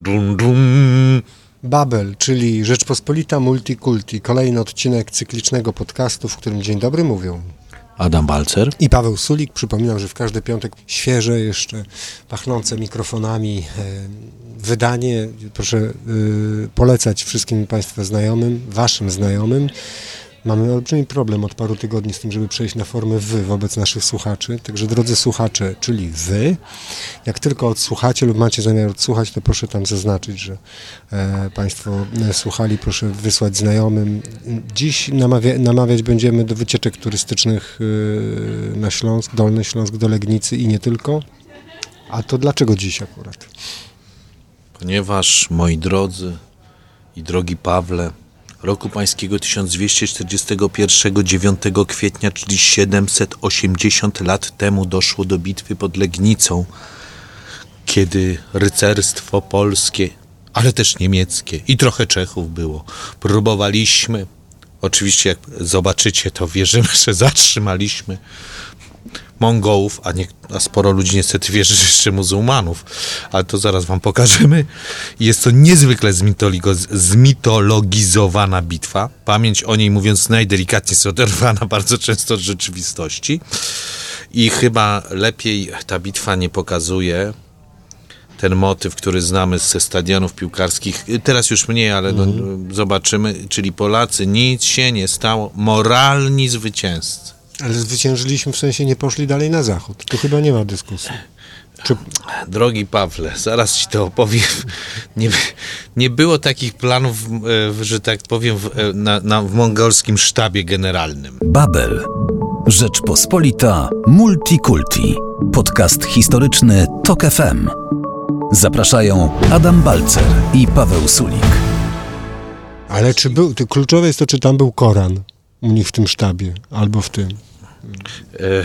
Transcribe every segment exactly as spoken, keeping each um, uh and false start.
Dum, dum. Babel, czyli Rzeczpospolita Multikulti, kolejny odcinek cyklicznego podcastu, w którym dzień dobry mówią Adam Balcer i Paweł Sulik. Przypominam, że w każdy piątek świeże, jeszcze pachnące mikrofonami e, wydanie. Proszę e, polecać wszystkim Państwa znajomym, Waszym znajomym. Mamy olbrzymi problem od paru tygodni z tym, żeby przejść na formę wy wobec naszych słuchaczy. Także drodzy słuchacze, czyli wy, jak tylko odsłuchacie lub macie zamiar odsłuchać, to proszę tam zaznaczyć, że e, Państwo słuchali, proszę wysłać znajomym. Dziś namawia, namawiać będziemy do wycieczek turystycznych e, na Śląsk, Dolny Śląsk, do Legnicy i nie tylko. A to dlaczego dziś akurat? Ponieważ, moi drodzy i drogi Pawle, roku pańskiego tysiąc dwieście czterdziestego pierwszego, dziewiątego kwietnia, czyli siedemset osiemdziesiąt lat temu doszło do bitwy pod Legnicą, kiedy rycerstwo polskie, ale też niemieckie i trochę Czechów było. Próbowaliśmy, oczywiście jak zobaczycie, to wierzymy, że zatrzymaliśmy Mongołów, a, nie, a sporo ludzi niestety wierzy, że jeszcze muzułmanów, ale to zaraz wam pokażemy. Jest to niezwykle zmitologizowana bitwa. Pamięć o niej, mówiąc najdelikatniej, jest oderwana bardzo często od rzeczywistości i chyba lepiej ta bitwa nie pokazuje ten motyw, który znamy ze stadionów piłkarskich. Teraz już mniej, ale no, mm. zobaczymy. Czyli Polacy, nic się nie stało, moralni zwycięzcy. Ale zwyciężyliśmy, w sensie nie poszli dalej na zachód. Tu chyba nie ma dyskusji. Czy... Drogi Pawle, zaraz ci to opowiem. Nie, nie było takich planów, że tak powiem, w, na, na, w mongolskim sztabie generalnym. Babel. Rzeczpospolita Multikulti. Podcast historyczny Tok F M. Zapraszają Adam Balcer i Paweł Sulik. Ale czy był, to kluczowe jest to, czy tam był Koran u nich w tym sztabie, albo w tym. E,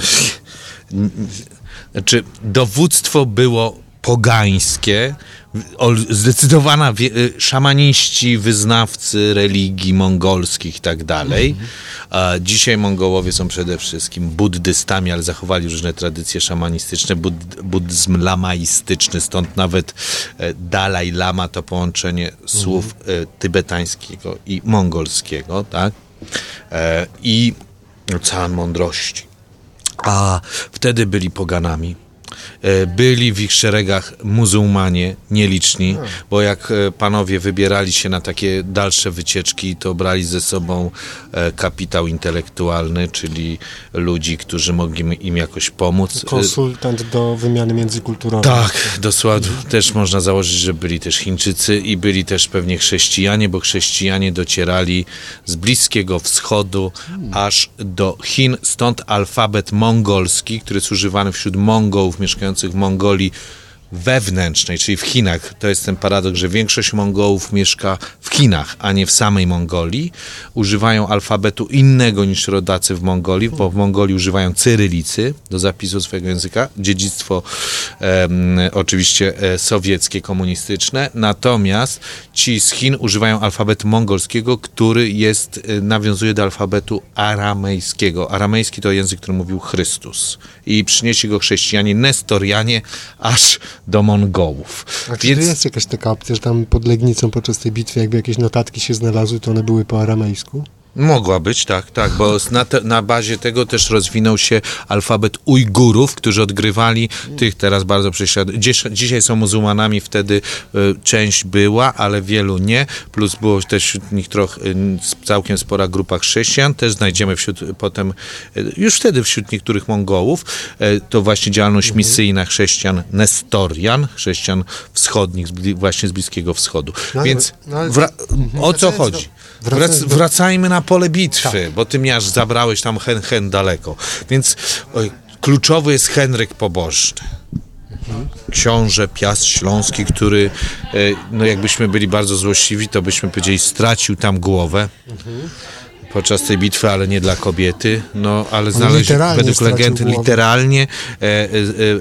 znaczy, dowództwo było pogańskie, zdecydowana wie, szamaniści, wyznawcy religii mongolskich i tak dalej. A dzisiaj Mongołowie są przede wszystkim buddystami, ale zachowali różne tradycje szamanistyczne, bud, buddyzm lamaistyczny, stąd nawet e, Dalaj Lama to połączenie słów e, tybetańskiego i mongolskiego, tak? E, I ocean mądrości. A wtedy byli poganami. Byli w ich szeregach muzułmanie, nieliczni, bo jak panowie wybierali się na takie dalsze wycieczki, to brali ze sobą kapitał intelektualny, czyli ludzi, którzy mogli im jakoś pomóc. Konsultant do wymiany międzykulturowej. Tak, dosłownie. Też można założyć, że byli też Chińczycy i byli też pewnie chrześcijanie, bo chrześcijanie docierali z Bliskiego Wschodu hmm. aż do Chin. Stąd alfabet mongolski, który jest używany wśród Mongołów mieszkających w Mongolii wewnętrznej, czyli w Chinach. To jest ten paradoks, że większość Mongołów mieszka w Chinach, a nie w samej Mongolii. Używają alfabetu innego niż rodacy w Mongolii, bo w Mongolii używają cyrylicy do zapisu swojego języka. Dziedzictwo e, oczywiście e, sowieckie, komunistyczne. Natomiast ci z Chin używają alfabetu mongolskiego, który jest, e, nawiązuje do alfabetu aramejskiego. Aramejski to język, który mówił Chrystus. I przynieśli go chrześcijanie, nestorianie, aż do Mongołów. A czy Więc... jest jakaś taka opcja, że tam pod Legnicą podczas tej bitwy jakby jakieś notatki się znalazły, to one były po aramejsku? Mogła być, tak, tak, bo na, te, na bazie tego też rozwinął się alfabet Ujgurów, którzy odgrywali tych teraz bardzo prześladownych. Dziś, dzisiaj są muzułmanami, wtedy y, część była, ale wielu nie, plus było też wśród nich trochę, y, całkiem spora grupa chrześcijan, też znajdziemy wśród, potem, y, już wtedy wśród niektórych Mongołów, y, to właśnie działalność mhm. misyjna chrześcijan Nestorian, chrześcijan wschodnich, z, właśnie z Bliskiego Wschodu. No, Więc no, ale... wra- o co chodzi? Wrac, wracajmy na pole bitwy, tak. Bo ty mnie aż zabrałeś tam hen, hen daleko. Więc oj, kluczowy jest Henryk Pobożny. Mhm. Książę Piast Śląski, który, no jakbyśmy byli bardzo złośliwi, to byśmy powiedzieli, stracił tam głowę. Mhm. Podczas tej bitwy, ale nie dla kobiety, no ale znaleźć według legendy, literalnie e, e, e,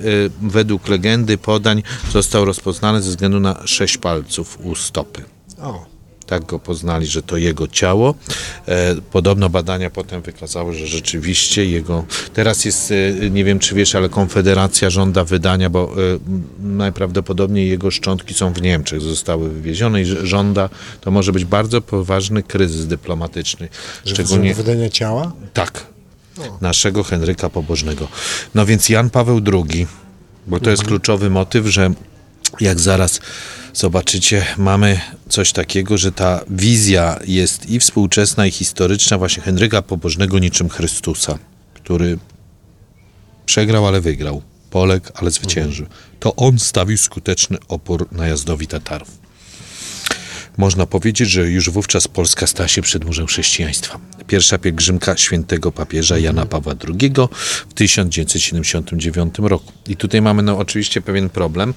według legendy podań został rozpoznany ze względu na sześć palców u stopy. O. Tak go poznali, że to jego ciało. E, podobno badania potem wykazały, że rzeczywiście jego... Teraz jest, e, nie wiem czy wiesz, ale Konfederacja żąda wydania, bo e, najprawdopodobniej jego szczątki są w Niemczech, zostały wywiezione i żąda, to może być bardzo poważny kryzys dyplomatyczny. Że Szczególnie wydania ciała? Tak. O. Naszego Henryka Pobożnego. No więc Jan Paweł drugi, bo to mhm. jest kluczowy motyw, że jak zaraz zobaczycie, mamy coś takiego, że ta wizja jest i współczesna, i historyczna właśnie Henryka Pobożnego niczym Chrystusa, który przegrał, ale wygrał. Poległ, ale zwyciężył. To on stawił skuteczny opór najazdowi Tatarów. Można powiedzieć, że już wówczas Polska stała się przedmurzem chrześcijaństwa. Pierwsza pielgrzymka świętego papieża Jana Pawła drugiego w tysiąc dziewięćset siedemdziesiątym dziewiątym roku. I tutaj mamy no oczywiście pewien problem,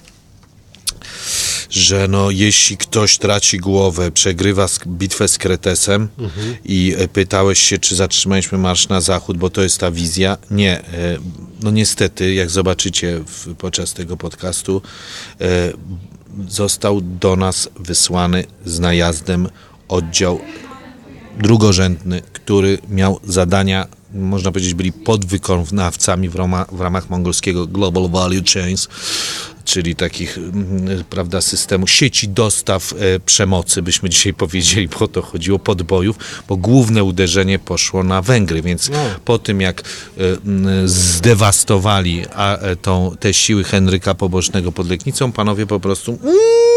że no, jeśli ktoś traci głowę, przegrywa bitwę z Kretesem mhm. i pytałeś się, czy zatrzymaliśmy marsz na zachód, bo to jest ta wizja. Nie. No niestety, jak zobaczycie w, podczas tego podcastu, e, został do nas wysłany z najazdem oddział drugorzędny, który miał zadania, można powiedzieć, byli podwykonawcami w, Roma, w ramach mongolskiego Global Value Chains, czyli takich, prawda, systemu sieci dostaw e, przemocy, byśmy dzisiaj powiedzieli, bo to chodziło, podbojów, bo główne uderzenie poszło na Węgry, więc no. po tym jak e, zdewastowali a, e, tą, te siły Henryka Pobożnego pod Legnicą, panowie po prostu mm,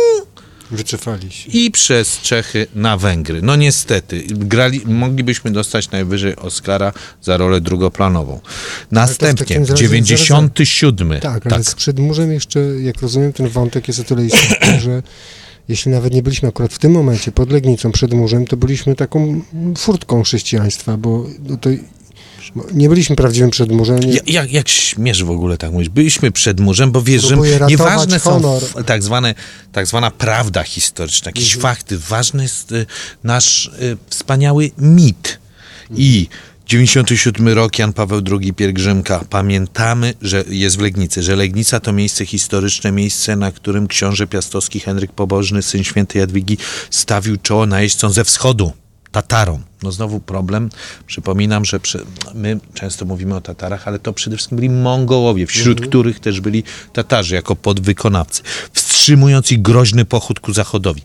wycofali się. I przez Czechy na Węgry. No niestety, grali, moglibyśmy dostać najwyżej Oscara za rolę drugoplanową. Następnie, dziewięćdziesiąty siódmy. Tak, ale tak. z Przedmurzem jeszcze, jak rozumiem, ten wątek jest o tyle istotny, że jeśli nawet nie byliśmy akurat w tym momencie pod Legnicą, Przedmurzem, to byliśmy taką furtką chrześcijaństwa, bo to nie byliśmy prawdziwym przedmurzem. Nie... Jak, jak śmiesz w ogóle tak mówić? Byliśmy przedmurzem, bo wiesz, że nieważne honor. są tak, zwane, tak zwana prawda historyczna, jakieś mhm. fakty. Ważny jest y, nasz y, wspaniały mit. Mhm. I dziewięćdziesiąty siódmy rok, Jan Paweł drugi, pielgrzymka. Pamiętamy, że jest w Legnicy, że Legnica to miejsce historyczne, miejsce, na którym książę piastowski Henryk Pobożny, syn świętej Jadwigi, stawił czoło najeźdźcom ze wschodu. Tatarom. No znowu problem. Przypominam, że przy, my często mówimy o Tatarach, ale to przede wszystkim byli Mongołowie, wśród mhm. których też byli Tatarzy jako podwykonawcy, wstrzymując ich groźny pochód ku zachodowi.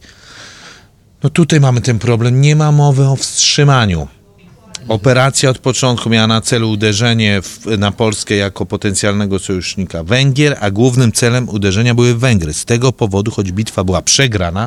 No tutaj mamy ten problem. Nie ma mowy o wstrzymaniu. Operacja od początku miała na celu uderzenie w, na Polskę jako potencjalnego sojusznika Węgier, a głównym celem uderzenia były Węgry. Z tego powodu, choć bitwa była przegrana,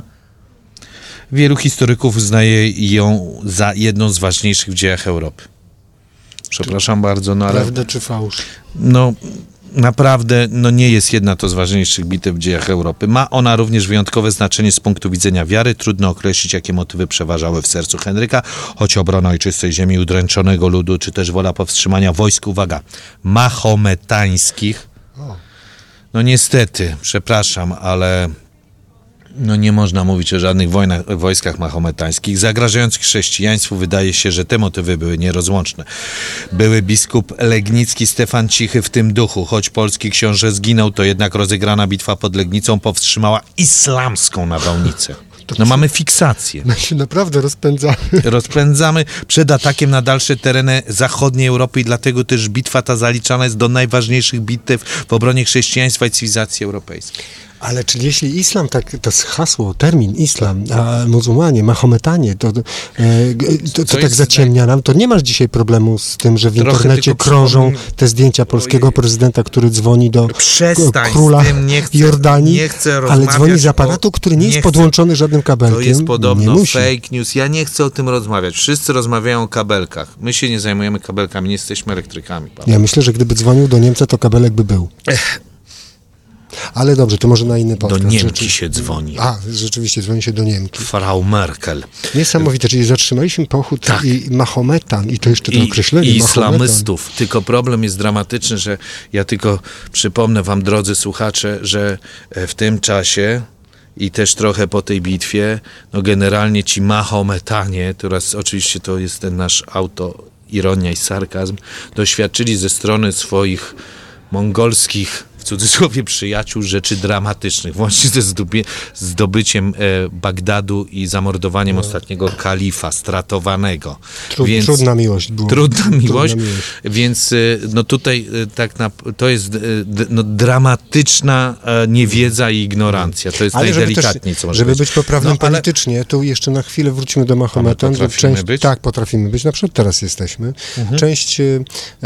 wielu historyków uznaje ją za jedną z ważniejszych w dziejach Europy. Przepraszam bardzo, no ale... Prawda czy fałsz? No, naprawdę, no nie jest jedna to z ważniejszych bitew w dziejach Europy. Ma ona również wyjątkowe znaczenie z punktu widzenia wiary. Trudno określić, jakie motywy przeważały w sercu Henryka, choć obrona ojczystej ziemi, udręczonego ludu, czy też wola powstrzymania wojsk, uwaga, mahometańskich. No niestety, przepraszam, ale... No nie można mówić o żadnych wojnach, wojskach mahometańskich. Zagrażających chrześcijaństwu wydaje się, że te motywy były nierozłączne. Były biskup legnicki Stefan Cichy w tym duchu. Choć polski książę zginął, to jednak rozegrana bitwa pod Legnicą powstrzymała islamską nawałnicę. No mamy fiksację. My się naprawdę rozpędzamy. Rozpędzamy przed atakiem na dalsze tereny zachodniej Europy i dlatego też bitwa ta zaliczana jest do najważniejszych bitew w obronie chrześcijaństwa i cywilizacji europejskiej. Ale czyli jeśli islam, tak, to jest hasło, termin islam, a muzułmanie, mahometanie, to, to, to, to tak zaciemnia nam, to nie masz dzisiaj problemu z tym, że w internecie krążą te zdjęcia polskiego prezydenta, który dzwoni do Przestań króla z tym, nie chcę, Jordanii, nie chcę ale dzwoni z aparatu, który nie, nie jest chcę, podłączony żadnym kabelkiem. To jest podobno fake news. Ja nie chcę o tym rozmawiać. Wszyscy rozmawiają o kabelkach. My się nie zajmujemy kabelkami, nie jesteśmy elektrykami. Paweł. Ja myślę, że gdyby dzwonił do Niemca, to kabelek by był. Ech. Ale dobrze, to może na inny podcast. Do Niemki się dzwoni. A, rzeczywiście, dzwoni się do Niemki. Frau Merkel. Niesamowite, czyli zatrzymaliśmy pochód tak. i Mahometan, i to jeszcze to I, określenie. I islamystów. Tylko problem jest dramatyczny, że ja tylko przypomnę wam, drodzy słuchacze, że w tym czasie i też trochę po tej bitwie, no generalnie ci Mahometanie, teraz oczywiście to jest ten nasz autoironia i sarkazm, doświadczyli ze strony swoich mongolskich w cudzysłowie przyjaciół rzeczy dramatycznych, włącznie ze zdobie, zdobyciem e, Bagdadu i zamordowaniem no. ostatniego kalifa, stratowanego. Trud, więc, trudna miłość była. Trudna miłość, trudna miłość. więc no tutaj tak na, to jest no, dramatyczna niewiedza i ignorancja. To jest ale najdelikatniej, co może żeby być. być poprawnym no, ale... politycznie, tu jeszcze na chwilę wrócimy do Mahometa. Część, być? Tak, potrafimy być. Na przykład teraz jesteśmy. Mhm. Część e,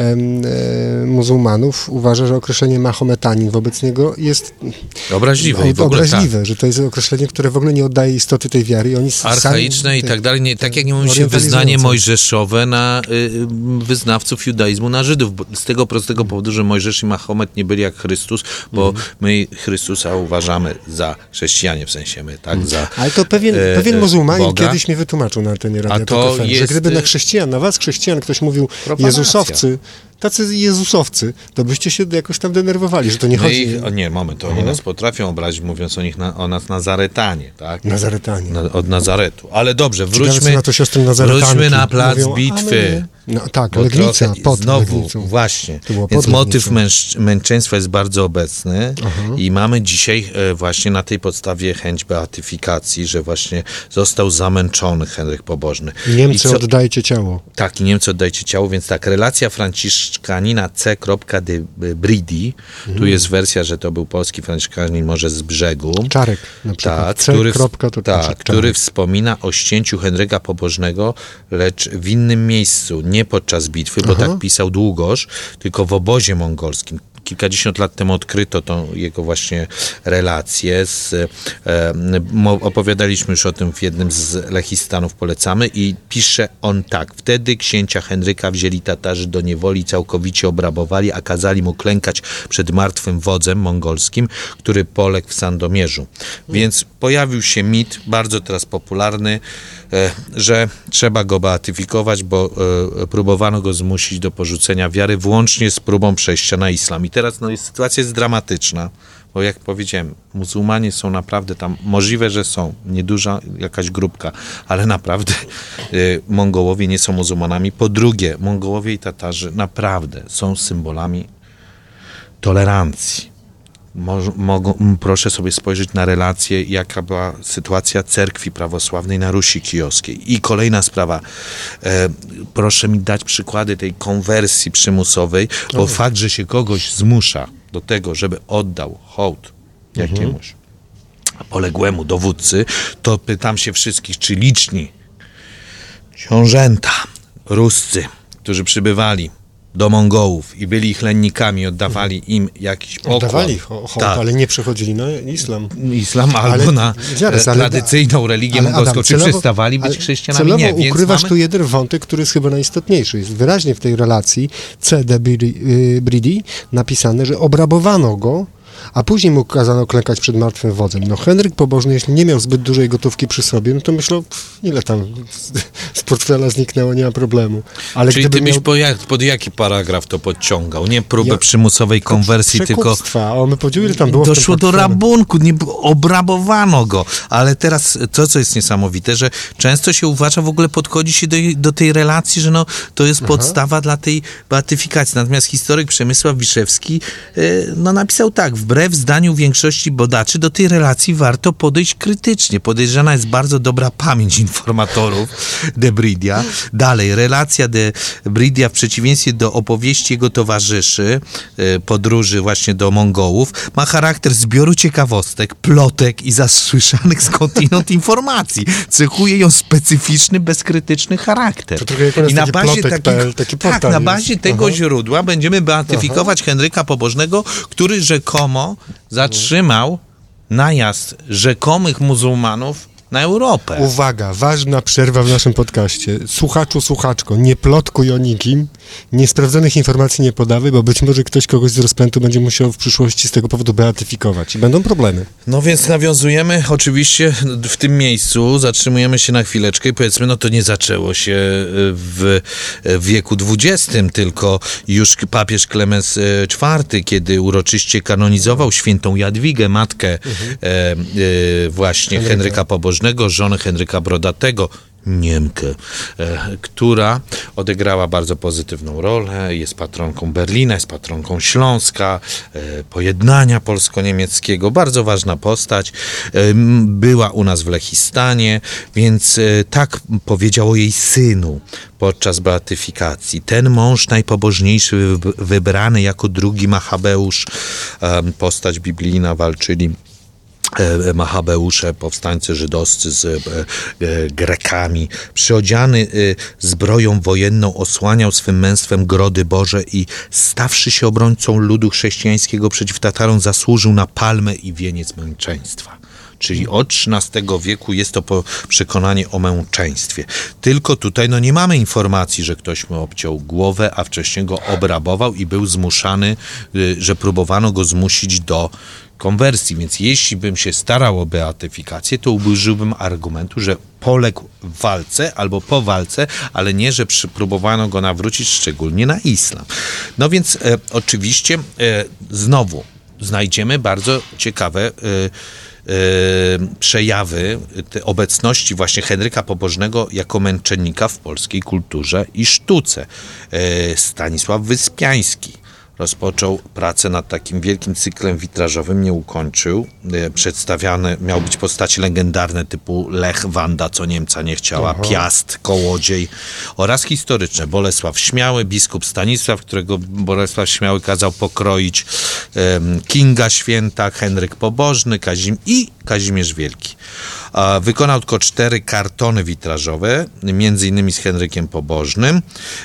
e, muzułmanów uważa, że określenie Mahometanin wobec niego jest obraźliwe. O, i w ogóle, obraźliwe, tak. że to jest określenie, które w ogóle nie oddaje istoty tej wiary. I oni archaiczne sami, i tak dalej. Nie, tak jak nie mówi się wyznanie mojżeszowe na y, wyznawców judaizmu, na Żydów. Z tego prostego powodu, że Mojżesz i Mahomet nie byli jak Chrystus, bo mhm. my Chrystusa uważamy za chrześcijanie, w sensie my, tak? Za, Ale to pewien, e, pewien muzułmanin Boga. kiedyś mi wytłumaczył na antenie Radia to Tok F M, jest... że gdyby na chrześcijan, na was chrześcijan ktoś mówił Profanacja. Jezusowcy, tacy Jezusowcy, to byście się jakoś tam denerwowali, że to nie no chodzi... Ich, o nie, moment, to oni nas potrafią obrazić, mówiąc o nich na, o nas Nazaretanie, tak? Nazaretanie. Na, od Nazaretu. Ale dobrze, Ciekawe, wróćmy, na to siostry Nazaretanki wróćmy na plac mówią, bitwy. No tak, Legnica, pod Znowu, Legnicą. właśnie. Więc Więc motyw męż, męczeństwa jest bardzo obecny. Aha. I mamy dzisiaj e, właśnie na tej podstawie chęć beatyfikacji, że właśnie został zamęczony Henryk Pobożny. Niemcy co, oddajcie ciało. Tak, i Niemcy oddajcie ciało, więc tak, relacja franciszkanina C. de Bridi, mhm. tu jest wersja, że to był polski franciszkanin może z brzegu. Czarek na przykład. Tak, C. który, to tak, który wspomina o ścięciu Henryka Pobożnego, lecz w innym miejscu, nie podczas bitwy, bo Aha. tak pisał Długosz, tylko w obozie mongolskim. Kilkadziesiąt lat temu odkryto tą jego właśnie relację. Z, e, opowiadaliśmy już o tym w jednym z Lechistanów, polecamy, i pisze on tak. Wtedy księcia Henryka wzięli Tatarzy do niewoli, całkowicie obrabowali, a kazali mu klękać przed martwym wodzem mongolskim, który poległ w Sandomierzu. Więc pojawił się mit, bardzo teraz popularny, e, że trzeba go beatyfikować, bo e, próbowano go zmusić do porzucenia wiary, włącznie z próbą przejścia na islam. I teraz no, jest, sytuacja jest dramatyczna, bo jak powiedziałem, muzułmanie są naprawdę tam, możliwe, że są, nieduża jakaś grupka, ale naprawdę y, Mongołowie nie są muzułmanami. Po drugie, Mongołowie i Tatarzy naprawdę są symbolami tolerancji. Mo, mogą, proszę sobie spojrzeć na relacje, jaka była sytuacja cerkwi prawosławnej na Rusi Kijowskiej. I kolejna sprawa, e, proszę mi dać przykłady tej konwersji przymusowej, bo o. fakt, że się kogoś zmusza do tego, żeby oddał hołd jakiemuś mhm. poległemu dowódcy, to pytam się wszystkich, czy liczni książęta ruscy, którzy przybywali do Mongołów i byli ich lennikami, oddawali im jakiś pokłon. Oddawali hołd, tak. ale nie przechodzili na islam. Islam albo ale, na zaraz, ale, tradycyjną religię ale, mongolską. Adam, czy celowo, przestawali być chrześcijanami? Celowo nie, więc ukrywasz mamy... tu jeden wątek, który jest chyba najistotniejszy. Jest wyraźnie w tej relacji C. de Bridi napisane, że obrabowano go, a później mu kazano klękać przed martwym wodzem. No Henryk Pobożny, jeśli nie miał zbyt dużej gotówki przy sobie, no to myślał, pff, ile tam z portfela zniknęło, nie ma problemu. Ale czyli ty byś miał... po jak, pod jaki paragraf to podciągał? Nie próbę ja... przymusowej konwersji, tylko... A on by powiedział, ile tam było doszło do rabunku, nie, obrabowano go. Ale teraz to, co jest niesamowite, że często się uważa, w ogóle podchodzi się do, do tej relacji, że no, to jest Aha. podstawa dla tej beatyfikacji. Natomiast historyk Przemysław Wiszewski yy, no, napisał tak, wbrew zdaniu większości badaczy do tej relacji warto podejść krytycznie. Podejrzana jest bardzo dobra pamięć informatorów de Bridia. Dalej, relacja de Bridia w przeciwieństwie do opowieści jego towarzyszy, podróży właśnie do Mongołów, ma charakter zbioru ciekawostek, plotek i zasłyszanych skądinąd informacji. Cechuje ją specyficzny, bezkrytyczny charakter. I na bazie, taki, taki tak, na bazie tego Aha. źródła będziemy beatyfikować Aha. Henryka Pobożnego, który rzekomo zatrzymał najazd rzekomych muzułmanów na Europę. Uwaga, ważna przerwa w naszym podcaście. Słuchaczu, słuchaczko, nie plotkuj o nikim, niesprawdzonych informacji nie podawaj, bo być może ktoś kogoś z rozpętu będzie musiał w przyszłości z tego powodu beatyfikować i będą problemy. No więc nawiązujemy oczywiście w tym miejscu, zatrzymujemy się na chwileczkę i powiedzmy, no to nie zaczęło się w wieku dwudziestym, tylko już papież Klemens czwarty, kiedy uroczyście kanonizował świętą Jadwigę, matkę mhm. e, e, właśnie Henryka, Henryka Pobożnego, żonę Henryka Brodatego, Niemkę, e, która odegrała bardzo pozytywną rolę, jest patronką Berlina, jest patronką Śląska, e, pojednania polsko-niemieckiego, bardzo ważna postać, e, była u nas w Lechistanie, więc e, tak powiedział o jej synu podczas beatyfikacji. Ten mąż najpobożniejszy, wybrany jako drugi Machabeusz, e, postać biblijna, walczyli Machabeusze, powstańcy żydowscy z e, e, Grekami. Przyodziany e, zbroją wojenną osłaniał swym męstwem grody Boże i stawszy się obrońcą ludu chrześcijańskiego przeciw Tatarom, zasłużył na palmę i wieniec męczeństwa. Czyli od trzynastego wieku jest to po przekonanie o męczeństwie. Tylko tutaj no nie mamy informacji, że ktoś mu obciął głowę, a wcześniej go obrabował i był zmuszany, że próbowano go zmusić do konwersji. Więc jeśli bym się starał o beatyfikację, to użyłbym argumentu, że poległ w walce albo po walce, ale nie, że próbowano go nawrócić szczególnie na islam. No więc e, oczywiście e, znowu znajdziemy bardzo ciekawe e, przejawy obecności właśnie Henryka Pobożnego jako męczennika w polskiej kulturze i sztuce. Stanisław Wyspiański rozpoczął pracę nad takim wielkim cyklem witrażowym, nie ukończył. Przedstawiane miał być postacie legendarne typu Lech, Wanda, co Niemca nie chciała, Aha. Piast, Kołodziej oraz historyczne. Bolesław Śmiały, biskup Stanisław, którego Bolesław Śmiały kazał pokroić, um, Kinga Święta, Henryk Pobożny Kazim i Kazimierz Wielki. Wykonał tylko cztery kartony witrażowe, między innymi z Henrykiem Pobożnym.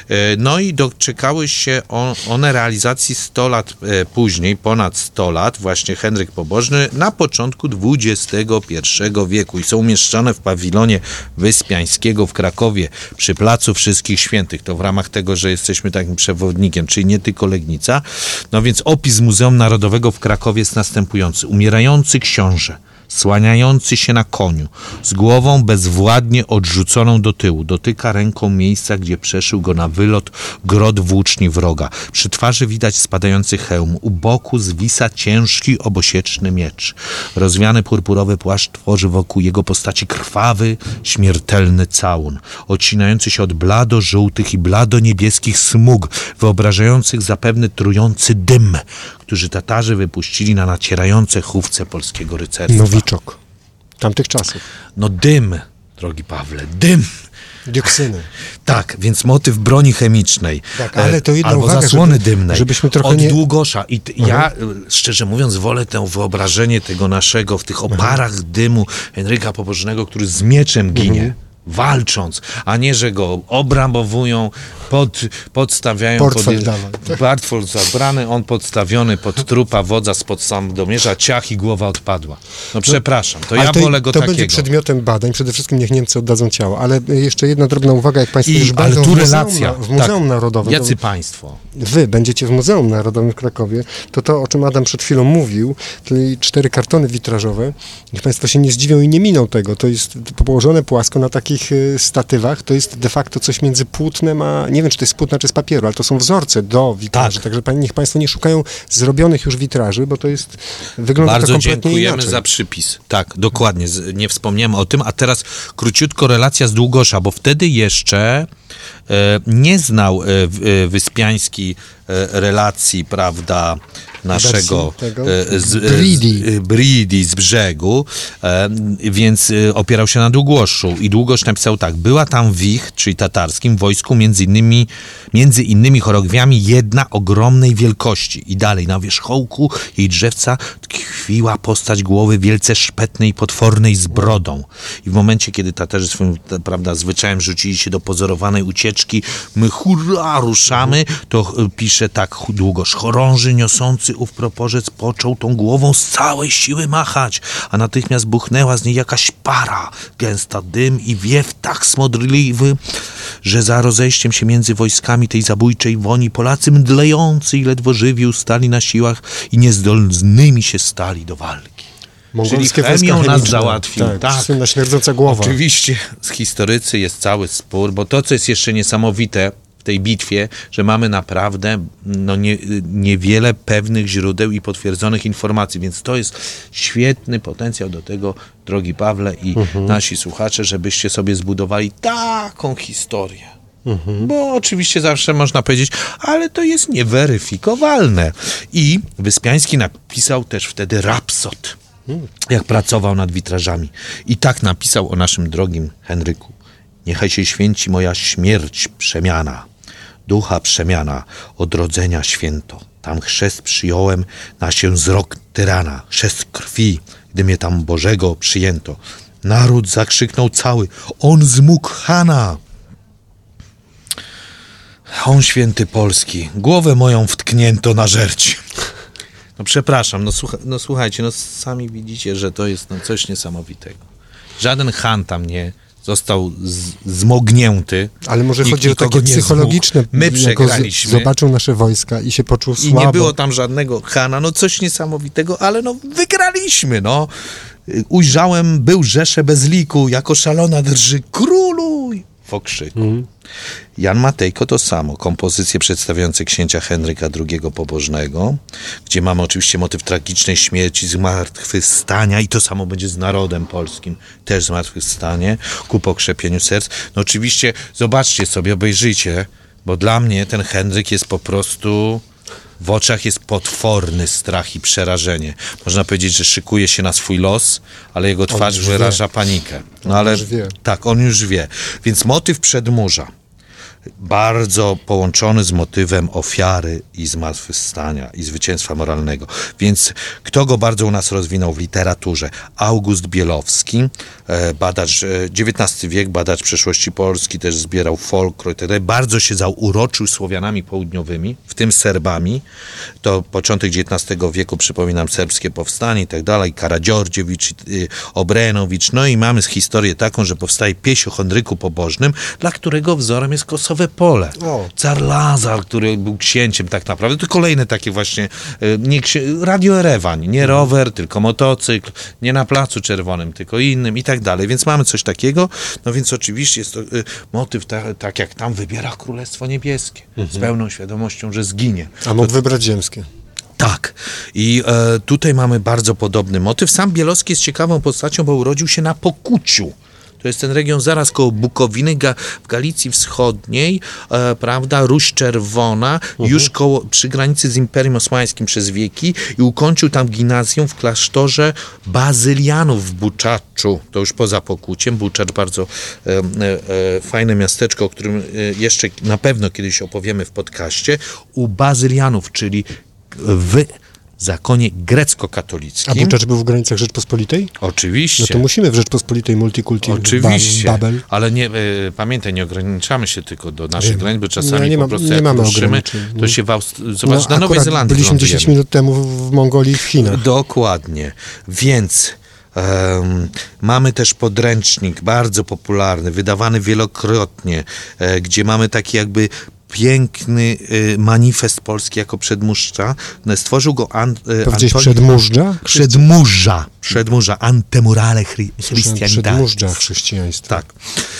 No i doczekały się one realizacji sto lat później, ponad sto lat, właśnie Henryk Pobożny na początku dwudziestego pierwszego wieku i są umieszczone w pawilonie Wyspiańskiego w Krakowie przy Placu Wszystkich Świętych. To w ramach tego, że jesteśmy takim przewodnikiem, czyli nie tylko Legnica. No więc opis Muzeum Narodowego w Krakowie jest następujący. Umierający książę, słaniający się na koniu, z głową bezwładnie odrzuconą do tyłu, dotyka ręką miejsca, gdzie przeszył go na wylot grot włóczni wroga. Przy twarzy widać spadający hełm, u boku zwisa ciężki, obosieczny miecz. Rozwiany purpurowy płaszcz tworzy wokół jego postaci krwawy, śmiertelny całun, odcinający się od blado-żółtych i blado-niebieskich smug, wyobrażających zapewne trujący dym, którzy Tatarzy wypuścili na nacierające chówce polskiego rycerstwa. Nowiczok tamtych czasów. No dym, drogi Pawle, dym. Dioksyny. Tak, więc motyw broni chemicznej. Tak, ale to jedna albo uwaga, zasłony żeby, dymnej. Żebyśmy trochę od nie... Długosza. I t- ja, szczerze mówiąc, wolę to wyobrażenie tego naszego, w tych oparach Aha. dymu Henryka Pobożnego, który z mieczem ginie. Mhm. walcząc, a nie, że go obrabowują, pod, podstawiają portfel pod, portfel zabrany, on podstawiony pod trupa wodza spod Sandomierza, ciach i głowa odpadła. No przepraszam, to ale ja to, wolę go to takiego. To będzie przedmiotem badań, przede wszystkim niech Niemcy oddadzą ciało, ale jeszcze jedna drobna uwaga, jak państwo I, już ale będą tu w relacja, Muzeum, w Muzeum tak, Narodowym. Jacy to, państwo? Wy będziecie w Muzeum Narodowym w Krakowie, to to, o czym Adam przed chwilą mówił, czyli cztery kartony witrażowe, niech państwo się nie zdziwią i nie miną tego, to jest położone płasko na takich y, statywach, to jest de facto coś między płótnem, a nie wiem, czy to jest płótno, czy z papieru, ale to są wzorce do witraży, tak. Także niech państwo nie szukają zrobionych już witraży, bo to jest, wygląda Bardzo to kompletnie dziękujemy inaczej. za przypis. Tak, dokładnie, nie wspomniałem o tym, a teraz króciutko relacja z Długosza, bo wtedy jeszcze e, nie znał e, Wyspiański e, relacji, prawda, naszego e, z, z, Bridi z brzegu, e, więc e, opierał się na Długoszu i Długosz napisał tak: była tam w ich, czyli tatarskim wojsku między innymi, między innymi chorogwiami jedna ogromnej wielkości i dalej na wierzchołku jej drzewca tkwiła postać głowy wielce szpetnej i potwornej z brodą. I w momencie, kiedy Tatarzy swoim, prawda, zwyczajem rzucili się do pozorowanej ucieczki, my hurra ruszamy, to pisze tak Długosz: chorąży niosący ów proporzec począł tą głową z całej siły machać, a natychmiast buchnęła z niej jakaś para, gęsta dym i wiew tak smodliwy, że za rozejściem się między wojskami tej zabójczej woni Polacy mdlejący i ledwo żywi ustali na siłach i niezdolnymi się stali do walki. Czyli chemią nas załatwił. Tak, tak. Słynna śmierdząca głowa. Oczywiście z historycy jest cały spór, bo to, co jest jeszcze niesamowite w tej bitwie, że mamy naprawdę no, nie, niewiele pewnych źródeł i potwierdzonych informacji, więc to jest świetny potencjał do tego, drogi Pawle i mhm. nasi słuchacze, żebyście sobie zbudowali taką historię. Mhm. Bo oczywiście zawsze można powiedzieć, ale to jest nieweryfikowalne. I Wyspiański napisał też wtedy rapsod, mhm. jak pracował nad witrażami. I tak napisał o naszym drogim Henryku. Niechaj się święci moja śmierć przemiana, ducha przemiana, odrodzenia święto. Tam chrzest przyjąłem na się wzrok tyrana, chrzest krwi, gdy mnie tam Bożego przyjęto. Naród zakrzyknął cały, on zmógł Hana. On święty Polski, głowę moją wtknięto na żerć. No przepraszam, no, słucha, no słuchajcie, no sami widzicie, że to jest no, coś niesamowitego. Żaden Han tam nie został z, zmognięty. Ale może chodzi o takie psychologiczne. My przegraliśmy. Z, zobaczył nasze wojska i się poczuł I słabo. nie było tam żadnego Hana, no coś niesamowitego, ale no wygraliśmy, no. Ujrzałem, był rzesze bez liku, jako szalona drży, króluj w okrzyku. Mm. Jan Matejko to samo, kompozycje przedstawiające księcia Henryka drugiego Pobożnego, gdzie mamy oczywiście motyw tragicznej śmierci, zmartwychwstania i to samo będzie z narodem polskim, też zmartwychwstanie, ku pokrzepieniu serc. No oczywiście, zobaczcie sobie, obejrzyjcie, bo dla mnie ten Henryk jest po prostu... W oczach jest potworny strach i przerażenie. Można powiedzieć, że szykuje się na swój los, ale jego twarz wyraża panikę. No ale tak, on już wie. Więc motyw przedmurza, bardzo połączony z motywem ofiary i zmartwychwstania i zwycięstwa moralnego. Więc kto go bardzo u nas rozwinął w literaturze? August Bielowski, badacz, dziewiętnasty wiek, badacz przeszłości Polski, też zbierał folklor, bardzo się zauroczył Słowianami południowymi, w tym Serbami. To początek dziewiętnastego wieku, przypominam, serbskie powstanie i tak dalej, Karadziordziewicz, Obrenowicz. No i mamy historię taką, że powstaje pieśń o Henryku Pobożnym, dla którego wzorem jest Kosowe Pole. O. Car Lazar, który był księciem tak naprawdę. To kolejne takie właśnie nie ksi- Radio Erewań, nie rower, tylko motocykl, nie na Placu Czerwonym, tylko innym i tak dalej. Więc mamy coś takiego. No więc oczywiście jest to y, motyw ta, tak jak tam wybiera Królestwo Niebieskie. Mhm. Z pełną świadomością, że zginie. A mógł to... wybrać ziemskie. Tak. I e, tutaj mamy bardzo podobny motyw. Sam Bielowski jest ciekawą postacią, bo urodził się na Pokuciu. To jest ten region zaraz koło Bukowiny, Ga- w Galicji Wschodniej, e, prawda, Ruś Czerwona, uh-huh. już koło, przy granicy z Imperium Osmańskim przez wieki i ukończył tam gimnazjum w klasztorze bazylianów w Buczaczu, to już poza Pokuciem. Buczacz bardzo e, e, fajne miasteczko, o którym e, jeszcze na pewno kiedyś opowiemy w podcaście, u bazylianów, czyli w zakonie grecko-katolickim. A Buczacz był w granicach Rzeczpospolitej? Oczywiście. No to musimy w Rzeczpospolitej multikulti. Oczywiście, ba- Babel. ale nie, y, pamiętaj, nie ograniczamy się tylko do naszych granic, bo czasami nie, nie po ma, prostu nie jak mamy ruszymy, to się w Aust- zobacz, no, na Nowej Zelandii byliśmy dziesięć minut temu w Mongolii i w Chinach. Dokładnie. Więc um, mamy też podręcznik bardzo popularny, wydawany wielokrotnie, e, gdzie mamy taki jakby piękny y, manifest polski jako przedmurza. Stworzył go An, y, Powiedziałeś Antoni... przedmurza? Przedmurza. Przedmurza. Antemurale Christianitatis. Przedmurza chrześcijaństwa. Tak.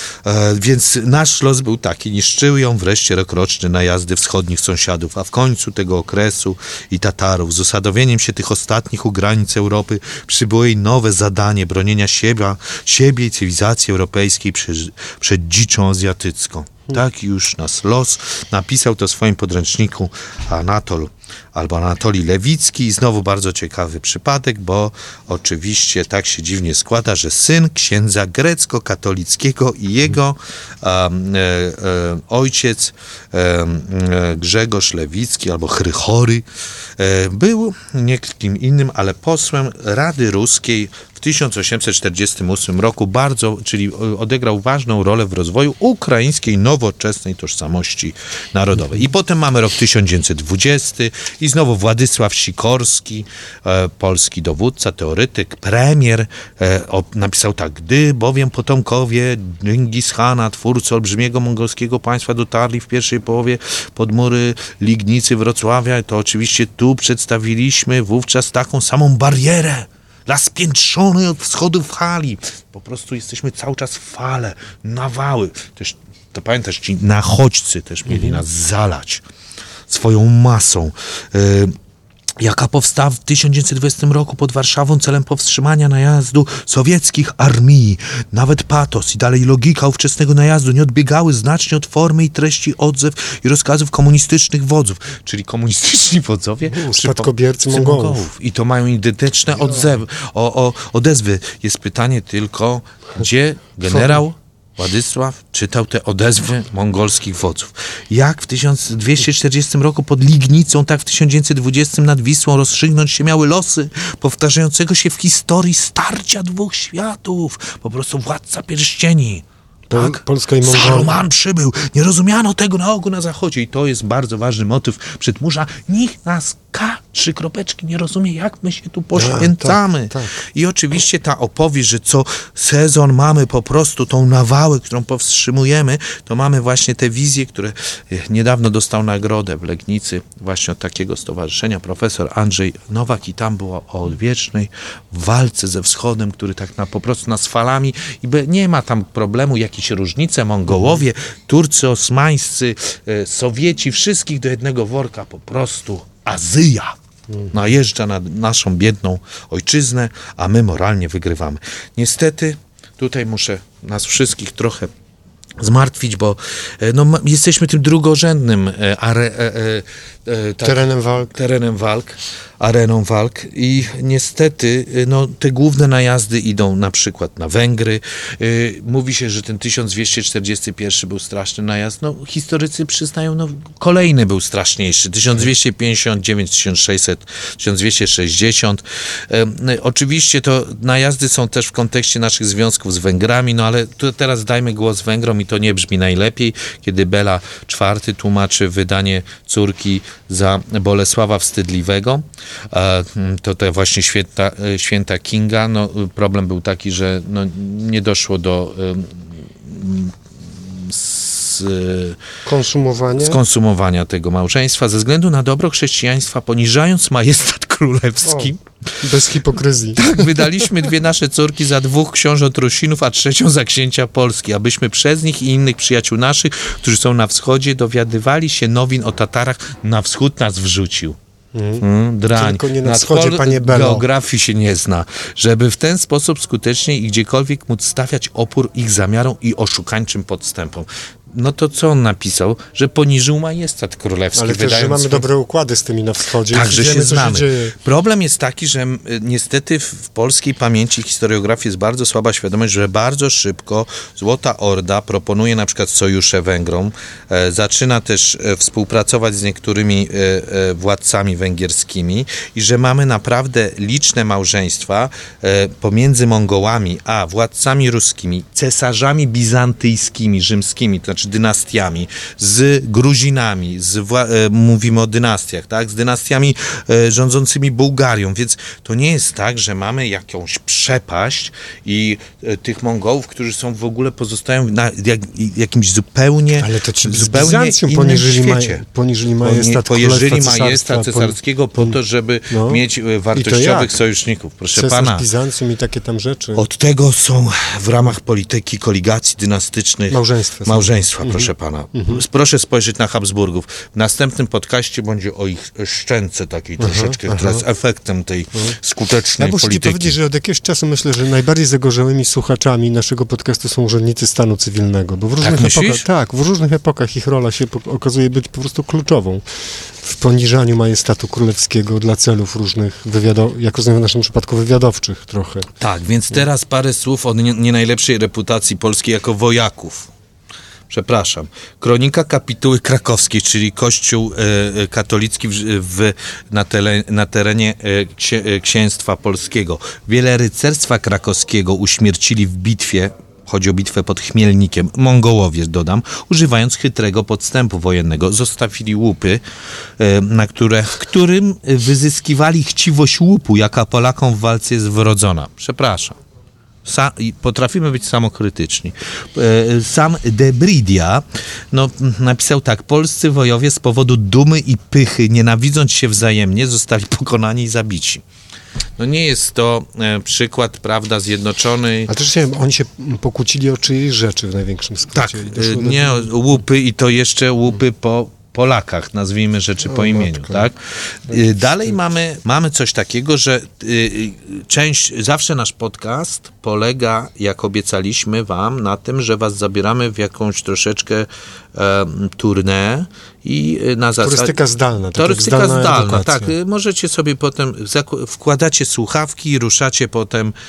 E, więc nasz los był taki. Niszczyły ją wreszcie rokroczne najazdy wschodnich sąsiadów, a w końcu tego okresu i Tatarów. Z usadowieniem się tych ostatnich u granic Europy przybyło jej nowe zadanie bronienia siebie, siebie i cywilizacji europejskiej przed, przed dziczą azjatycką. Tak już nas los. Napisał to w swoim podręczniku Anatol albo Anatolij Lewicki i znowu bardzo ciekawy przypadek, bo oczywiście tak się dziwnie składa, że syn księdza grecko-katolickiego i jego um, e, e, ojciec e, Grzegorz Lewicki albo Chrychory e, był nie kim innym, ale posłem Rady Ruskiej w tysiąc osiemset czterdziestym ósmym roku, bardzo, czyli odegrał ważną rolę w rozwoju ukraińskiej nowoczesnej tożsamości narodowej. I potem mamy rok tysiąc dziewięćset dwudziesty i znowu Władysław Sikorski, e, polski dowódca, teoretyk, premier, e, o, napisał tak: gdy bowiem potomkowie Dżingis Hana, twórcy olbrzymiego mongolskiego państwa, dotarli w pierwszej połowie pod mury Lignicy Wrocławia, to oczywiście tu przedstawiliśmy wówczas taką samą barierę, las piętrzony od wschodu w fali. Po prostu jesteśmy cały czas w fale, nawały. Też to pamiętasz, ci nachodźcy też mieli nas zalać swoją masą. Y, jaka powstała w tysiąc dziewięćset dwudziestym roku pod Warszawą celem powstrzymania najazdu sowieckich armii. Nawet patos i dalej logika ówczesnego najazdu nie odbiegały znacznie od formy i treści odzew i rozkazów komunistycznych wodzów. Czyli komunistyczni wodzowie? U, spadkobiercy Mongołów. Mongołów. I to mają identyczne odzewy, o, o, odezwy. Jest pytanie tylko, gdzie generał Władysław czytał te odezwy mongolskich wodzów. Jak w tysiąc dwieście czterdziestym roku pod Lignicą, tak w tysiąc dziewięćset dwudziestym nad Wisłą rozstrzygnąć się miały losy powtarzającego się w historii starcia dwóch światów. Po prostu władca pierścieni. Tak? Polska i Mongolia. Saruman przybył. Nie rozumiano tego na ogół na zachodzie. I to jest bardzo ważny motyw Przedmurza. Nikt nas K, trzy kropeczki, nie rozumie, jak my się tu poświęcamy. Tak, tak. I oczywiście ta opowieść, że co sezon mamy po prostu tą nawałę, którą powstrzymujemy, to mamy właśnie te wizje, które niedawno dostał nagrodę w Legnicy właśnie od takiego stowarzyszenia profesor Andrzej Nowak i tam było o odwiecznej walce ze wschodem, który tak na, po prostu nas falami i nie ma tam problemu, jakieś różnice, Mongołowie, Turcy osmańscy, Sowieci, wszystkich do jednego worka po prostu Azja najeżdża na naszą biedną ojczyznę, a my moralnie wygrywamy. Niestety, tutaj muszę nas wszystkich trochę zmartwić, bo no, jesteśmy tym drugorzędnym are, e, e, e, tak, terenem walk. terenem walk, areną walk i niestety no, te główne najazdy idą na przykład na Węgry. Mówi się, że ten tysiąc dwieście czterdziesty pierwszy był straszny najazd. No, historycy przyznają, no, kolejny był straszniejszy. tysiąc dwieście pięćdziesiąt dziewięć, tysiąc sześćset, tysiąc dwieście sześćdziesiąt. Oczywiście to najazdy są też w kontekście naszych związków z Węgrami, no ale tu teraz dajmy głos Węgrom i to nie brzmi najlepiej, kiedy Bela czwarty tłumaczy wydanie córki za Bolesława Wstydliwego. To to właśnie święta, święta Kinga. No, problem był taki, że no, nie doszło do z, konsumowania? skonsumowania tego małżeństwa ze względu na dobro chrześcijaństwa, poniżając majestat królewski. O, bez hipokryzji. Tak, wydaliśmy dwie nasze córki za dwóch książąt Rusinów, a trzecią za księcia Polski, abyśmy przez nich i innych przyjaciół naszych, którzy są na wschodzie, dowiadywali się nowin o Tatarach, na wschód nas wrzucił. Hmm, drań. Tylko nie na wschodzie, panie Belo. Geografii się nie zna. Żeby w ten sposób skutecznie i gdziekolwiek móc stawiać opór ich zamiarom i oszukańczym podstępom. No to co on napisał? Że poniżył majestat królewski. Ale też, że mamy dobre układy z tymi na wschodzie. Tak, że wiemy, się znamy. Się Problem jest taki, że niestety w, w polskiej pamięci historiografii jest bardzo słaba świadomość, że bardzo szybko Złota Orda proponuje na przykład sojusze Węgrom, e, zaczyna też e, współpracować z niektórymi e, e, władcami węgierskimi i że mamy naprawdę liczne małżeństwa e, pomiędzy Mongołami a władcami ruskimi, cesarzami bizantyjskimi, rzymskimi, to znaczy dynastiami, z Gruzinami, z wła- e, mówimy o dynastiach, tak, z dynastiami e, rządzącymi Bułgarią, więc to nie jest tak, że mamy jakąś przepaść i e, tych Mongołów, którzy są w ogóle pozostają na jak, jakimś zupełnie ale to ci zupełnie Bizancjum innym poniżyli, świecie. Maj, poniżyli majestat Poniżyli majestat cesarskiego po to, żeby no. mieć wartościowych sojuszników. Proszę Cesarz pana. Bizancjum i takie tam rzeczy. Od tego są w ramach polityki koligacji dynastycznych małżeństwa. Małżeństwa, proszę pana. Mhm. Proszę spojrzeć na Habsburgów. W następnym podcaście będzie o ich szczęce takiej mhm, troszeczkę, aha. która jest efektem tej mhm. skutecznej ja muszę polityki. Ci powiedzieć, że od jakiegoś czasu myślę, że najbardziej zagorzałymi słuchaczami naszego podcastu są urzędnicy stanu cywilnego, bo w różnych tak epokach, tak, w różnych epokach ich rola się po, okazuje być po prostu kluczową w poniżaniu majestatu królewskiego dla celów różnych wywiado- jak rozumiem w naszym przypadku wywiadowczych trochę. Tak, więc teraz parę słów o nie, nie najlepszej reputacji Polski jako wojaków. Przepraszam. Kronika kapituły krakowskiej, czyli kościół e, katolicki w, w, na, tele, na terenie e, księ, e, księstwa polskiego. Wiele rycerstwa krakowskiego uśmiercili w bitwie, chodzi o bitwę pod Chmielnikiem, Mongołowie dodam, używając chytrego podstępu wojennego. Zostawili łupy, e, na które, którym wyzyskiwali chciwość łupu, jaka Polakom w walce jest wrodzona. Przepraszam. Sa- potrafimy być samokrytyczni. Sam de Bridia no, napisał tak: polscy wojowie z powodu dumy i pychy, nienawidząc się wzajemnie, zostali pokonani i zabici. No nie jest to e, przykład, prawda, zjednoczonej... Ale też chciałem, oni się pokłócili o czyjeś rzeczy w największym skrócie. Tak, e, nie do... łupy i to jeszcze łupy po Polakach, nazwijmy rzeczy o, po imieniu, matko. Tak? E, dalej mamy, mamy coś takiego, że e, część, zawsze nasz podcast polega, jak obiecaliśmy wam, na tym, że was zabieramy w jakąś troszeczkę e, tournée i na zasadzie... Turystyka zdalna. Turystyka zdalna, tak. Możecie sobie potem, wkładacie słuchawki i ruszacie potem e,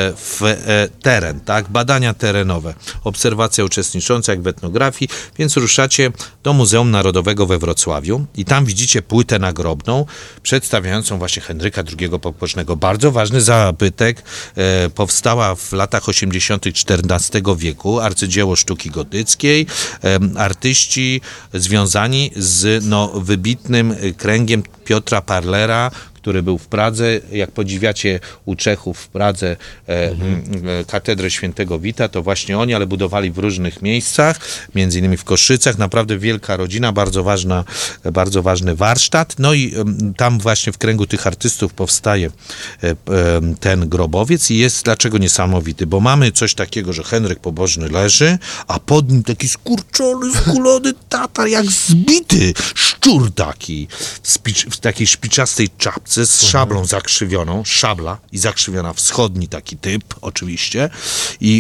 w e, teren, tak? Badania terenowe. Obserwacja uczestnicząca jak w etnografii, więc ruszacie do Muzeum Narodowego we Wrocławiu i tam widzicie płytę nagrobną przedstawiającą właśnie Henryka drugiego Pobożnego. Bardzo ważny zabytek, e, powstała w latach osiemdziesiątych czternastego wieku, arcydzieło sztuki gotyckiej, e, artyści związani z no, wybitnym kręgiem Piotra Parlera, który był w Pradze. Jak podziwiacie u Czechów w Pradze e, mhm. e, katedrę świętego Wita, to właśnie oni, ale budowali w różnych miejscach, między innymi w Koszycach. Naprawdę wielka rodzina, bardzo ważna, bardzo ważny warsztat. No i e, tam właśnie w kręgu tych artystów powstaje e, e, ten grobowiec i jest dlaczego niesamowity, bo mamy coś takiego, że Henryk Pobożny leży, a pod nim taki skurczony, skulony tatar, jak zbity szczur taki, w, spicz, w takiej szpiczastej czapce, z szablą zakrzywioną, szabla i zakrzywiona, wschodni taki typ oczywiście i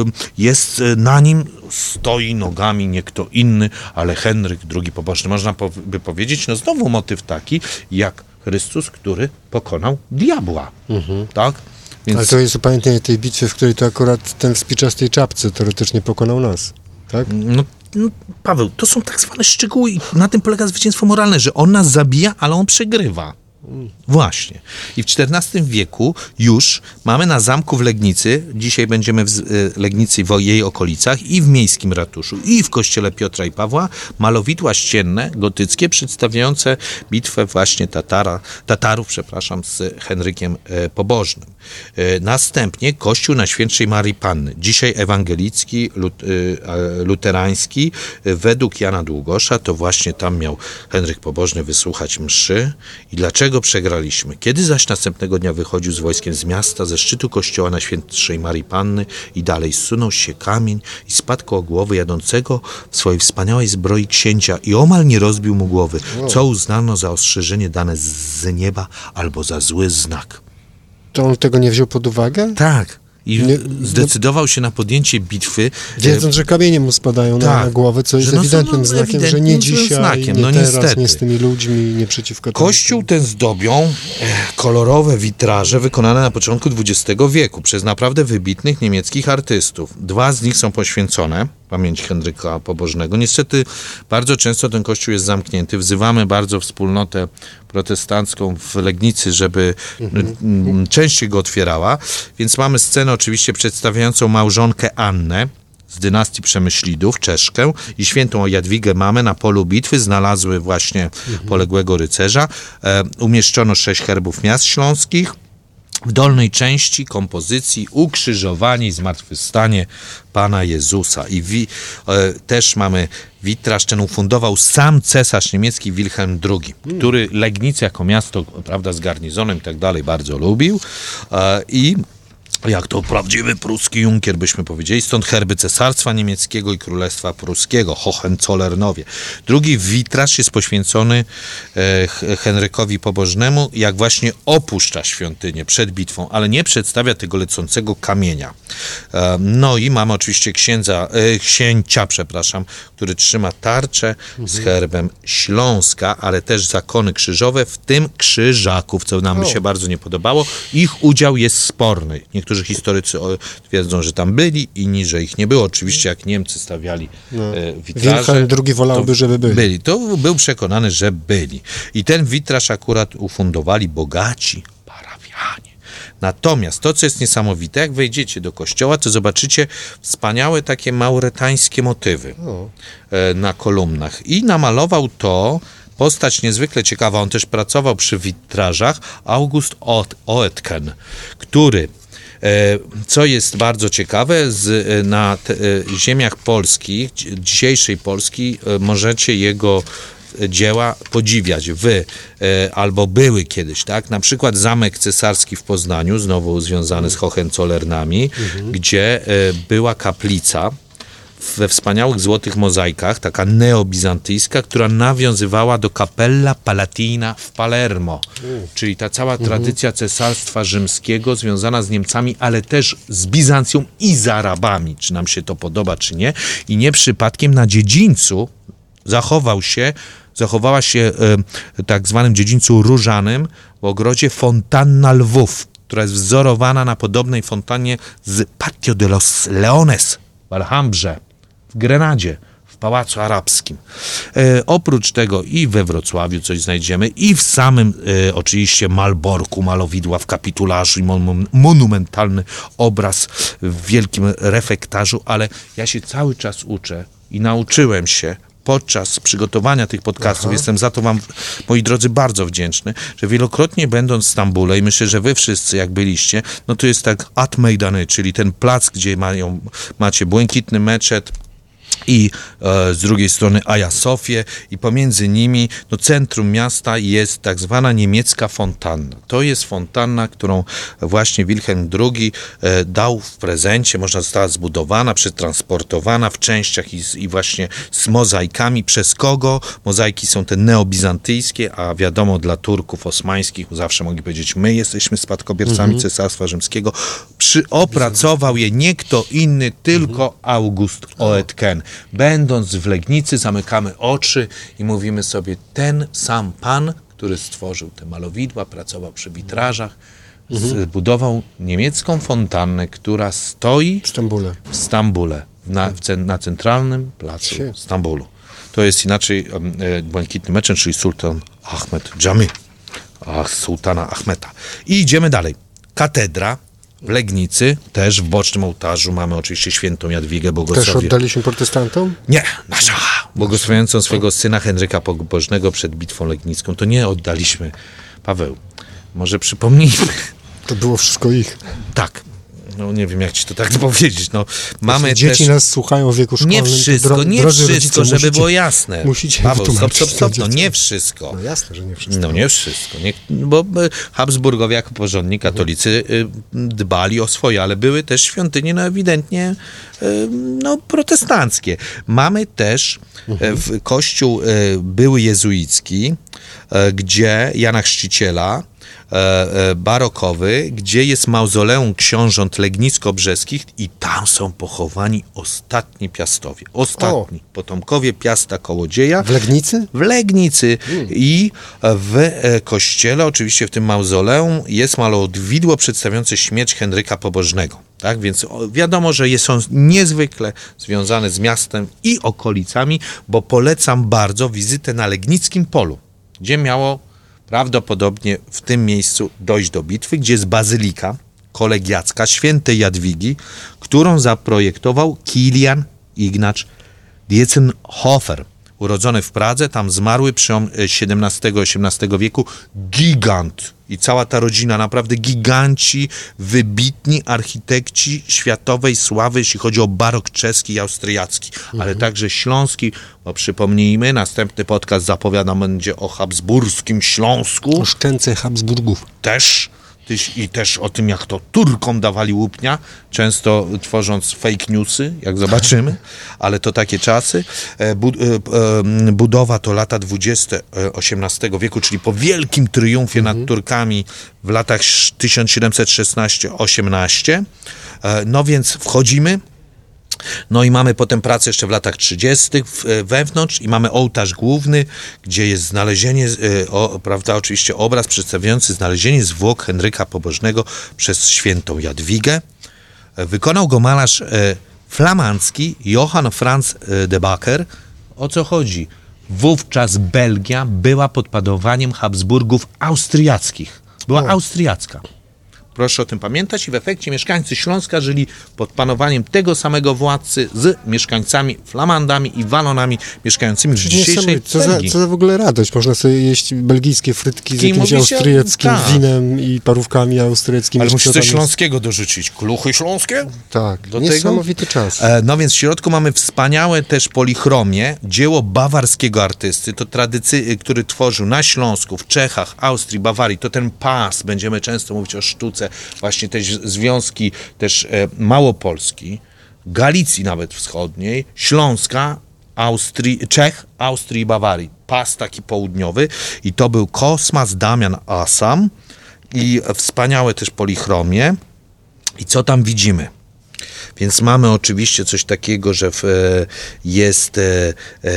jest na nim, stoi nogami nie kto inny, ale Henryk drugi Pobożny. Można by powiedzieć, no znowu motyw taki, jak Chrystus, który pokonał diabła. Mhm. Tak? Więc... Ale to jest upamiętnienie tej bitwy, w której to akurat ten w spiczastej czapce teoretycznie pokonał nas, tak? No, no Paweł, to są tak zwane szczegóły i na tym polega zwycięstwo moralne, że on nas zabija, ale on przegrywa. Właśnie. I w czternastym wieku już mamy na zamku w Legnicy, dzisiaj będziemy w Legnicy i w jej okolicach, i w miejskim ratuszu, i w kościele Piotra i Pawła, malowidła ścienne, gotyckie, przedstawiające bitwę właśnie Tatara, Tatarów, przepraszam, z Henrykiem e, Pobożnym. E, następnie kościół Najświętszej Marii Panny, dzisiaj ewangelicki, lut, e, luterański, e, według Jana Długosza, to właśnie tam miał Henryk Pobożny wysłuchać mszy. I dlaczego przegraliśmy? Kiedy zaś następnego dnia wychodził z wojskiem z miasta, ze szczytu kościoła Najświętszej Marii Panny i dalej zsunął się kamień i spadł koło głowy jadącego w swojej wspaniałej zbroi księcia i omal nie rozbił mu głowy, co uznano za ostrzeżenie dane z nieba albo za zły znak. To on tego nie wziął pod uwagę? Tak. I nie, zdecydował się na podjęcie bitwy. Wiedząc, że kamienie mu spadają tak, na, na głowę, co jest ewidentnym no, znakiem, ewidentnym że nie dzisiaj, znakiem. nie no, teraz, niestety. nie z tymi ludźmi, nie przeciwko temu. Kościół ten zdobią kolorowe witraże wykonane na początku dwudziestego wieku przez naprawdę wybitnych niemieckich artystów. Dwa z nich są poświęcone pamięci Henryka Pobożnego. Niestety bardzo często ten kościół jest zamknięty. Wzywamy bardzo wspólnotę protestancką w Legnicy, żeby mhm. częściej go otwierała. Więc mamy scenę oczywiście przedstawiającą małżonkę Annę z dynastii Przemyślidów, Czeszkę, i świętą Jadwigę Mamę na polu bitwy znalazły właśnie mhm. poległego rycerza. E, umieszczono sześć herbów miast śląskich. W dolnej części kompozycji ukrzyżowanie i zmartwychwstanie Pana Jezusa. I wi, e, też mamy witraż, ten ufundował sam cesarz niemiecki Wilhelm drugi, hmm. który Legnicę jako miasto, prawda, z garnizonem i tak dalej bardzo lubił. E, I jak to prawdziwy pruski junkier, byśmy powiedzieli. Stąd herby Cesarstwa Niemieckiego i Królestwa Pruskiego, Hohenzollernowie. Drugi witraż jest poświęcony e, Henrykowi Pobożnemu, jak właśnie opuszcza świątynię przed bitwą, ale nie przedstawia tego lecącego kamienia. E, no i mamy oczywiście księdza, e, księcia, przepraszam, który trzyma tarczę mhm. z herbem Śląska, ale też zakony krzyżowe, w tym krzyżaków, co nam by się bardzo nie podobało. Ich udział jest sporny. Niektórzy historycy twierdzą, że tam byli, inni, że ich nie było. Oczywiście jak Niemcy stawiali no. e, witraże... Wilhelm drugi wolałby, żeby byli. byli. To był przekonany, że byli. I ten witraż akurat ufundowali bogaci parafianie. Natomiast to, co jest niesamowite, jak wejdziecie do kościoła, to zobaczycie wspaniałe takie mauretańskie motywy e, na kolumnach. I namalował to postać niezwykle ciekawa. On też pracował przy witrażach. August Oetken, który, co jest bardzo ciekawe, z, na te, ziemiach Polski, dzisiejszej Polski, możecie jego dzieła podziwiać. Wy, e, albo były kiedyś, tak? Na przykład Zamek Cesarski w Poznaniu, znowu związany z Hohenzollernami, mhm. gdzie e, była kaplica we wspaniałych złotych mozaikach, taka neobizantyjska, która nawiązywała do Cappella Palatina w Palermo. Mm. Czyli ta cała tradycja Cesarstwa Rzymskiego związana z Niemcami, ale też z Bizancją i z Arabami, czy nam się to podoba, czy nie. I nie przypadkiem na dziedzińcu zachował się, zachowała się e, tak zwanym dziedzińcu różanym w ogrodzie fontanna lwów, która jest wzorowana na podobnej fontannie z Patio de los Leones w Alhambrze, w Grenadzie, w Pałacu Arabskim. E, oprócz tego i we Wrocławiu coś znajdziemy, i w samym e, oczywiście Malborku malowidła w kapitularzu i mon- monumentalny obraz w wielkim refektarzu, ale ja się cały czas uczę i nauczyłem się podczas przygotowania tych podcastów, Aha. jestem za to wam, moi drodzy, bardzo wdzięczny, że wielokrotnie będąc w Stambule, i myślę, że wy wszyscy jak byliście, no to jest tak At Mejdany, czyli ten plac, gdzie mają, macie błękitny meczet i e, z drugiej strony Aja Sofię, i pomiędzy nimi no, centrum miasta jest tak zwana niemiecka fontanna. To jest fontanna, którą właśnie Wilhelm drugi e, dał w prezencie, można została zbudowana, przetransportowana w częściach i, i właśnie z mozaikami. Przez kogo? Mozaiki są te neobizantyjskie, a wiadomo, dla Turków osmańskich zawsze mogli powiedzieć, my jesteśmy spadkobiercami mhm. Cesarstwa Rzymskiego. Przyopracował je nie kto inny, tylko mhm. August Oetken. Będąc w Legnicy, zamykamy oczy i mówimy sobie, ten sam pan, który stworzył te malowidła, pracował przy witrażach, mhm. zbudował niemiecką fontannę, która stoi w Stambule, w Stambule na, w, na centralnym placu Stambulu. To jest inaczej e, błękitny meczet, czyli Sultan Ahmed Jami, ach, sułtana Ahmeta. I idziemy dalej. Katedra w Legnicy, też w bocznym ołtarzu mamy oczywiście świętą Jadwigę Błogosławię. Też oddaliśmy protestantom? Nie, nasza! Błogosławiącą swego syna Henryka Pobożnego przed bitwą legnicką. To nie oddaliśmy. Paweł, może przypomnijmy. To było wszystko ich. Tak. No nie wiem, jak ci to tak powiedzieć. No, mamy dzieci też... nas słuchają w wieku szkolnym. Nie wszystko, dro... nie wszystko, rodzice, żeby musicie, było jasne. Musicie Paweł, stop, stop, stop, no dziecko. nie wszystko. No jasne, że nie wszystko. No nie wszystko. Nie, bo Habsburgowie jako porządni katolicy dbali o swoje, ale były też świątynie no ewidentnie no, protestanckie. Mamy też mhm. w kościół były jezuicki, gdzie Jana Chrzciciela, barokowy, gdzie jest mauzoleum książąt legnicko-brzeskich i tam są pochowani ostatni Piastowie. Ostatni. O. Potomkowie Piasta Kołodzieja. W Legnicy? W Legnicy. Hmm. I w kościele, oczywiście w tym mauzoleum, jest malowidło przedstawiające śmierć Henryka Pobożnego. Tak, więc wiadomo, że są niezwykle związane z miastem i okolicami, bo polecam bardzo wizytę na Legnickim Polu, gdzie miało prawdopodobnie w tym miejscu dojść do bitwy, gdzie jest bazylika kolegiacka świętej Jadwigi, którą zaprojektował Kilian Ignacz Dietzenhofer. Urodzony w Pradze, tam zmarły przełom siedemnastego osiemnastego wieku gigant. I cała ta rodzina, naprawdę giganci, wybitni architekci światowej sławy, jeśli chodzi o barok czeski i austriacki, mhm. ale także śląski, bo przypomnijmy, następny podcast zapowiadam będzie o habsburskim Śląsku. O szczęce Habsburgów. Też. I też o tym, jak to Turkom dawali łupnia, często tworząc fake newsy, jak zobaczymy, ale to takie czasy. Budowa to lata dwudzieste osiemnastego wieku, czyli po wielkim triumfie mhm. nad Turkami w latach tysiąc siedemset szesnaście osiemnaście. No więc wchodzimy. No i mamy potem pracę jeszcze w latach trzydziestych wewnątrz i mamy ołtarz główny, gdzie jest znalezienie, o, prawda, oczywiście obraz przedstawiający znalezienie zwłok Henryka Pobożnego przez świętą Jadwigę. Wykonał go malarz flamandzki Johann Franz de Backer. O co chodzi? Wówczas Belgia była pod panowaniem Habsburgów austriackich. Była o. austriacka. Proszę o tym pamiętać i w efekcie mieszkańcy Śląska żyli pod panowaniem tego samego władcy z mieszkańcami flamandami i walonami mieszkającymi w dzisiejszej co za, Belgii. co za w ogóle radość. Można sobie jeść belgijskie frytki z I jakimś mówi się- austriackim tak. winem i parówkami austriackimi. Ale czy musisz co coś tam jest. śląskiego dorzucić. Kluchy śląskie? Tak, do niesamowity czas. E, No więc w środku mamy wspaniałe też polichromię, dzieło bawarskiego artysty, to tradycy, który tworzył na Śląsku, w Czechach, Austrii, Bawarii, to ten pas, będziemy często mówić o sztuce, właśnie te związki też e, Małopolski, Galicji nawet wschodniej, Śląska, Austrii, Czech, Austrii i Bawarii. Pas taki południowy i to był Kosmas Damian Asam i wspaniałe też polichromie. I co tam widzimy? Więc mamy oczywiście coś takiego, że w, e, jest e, e,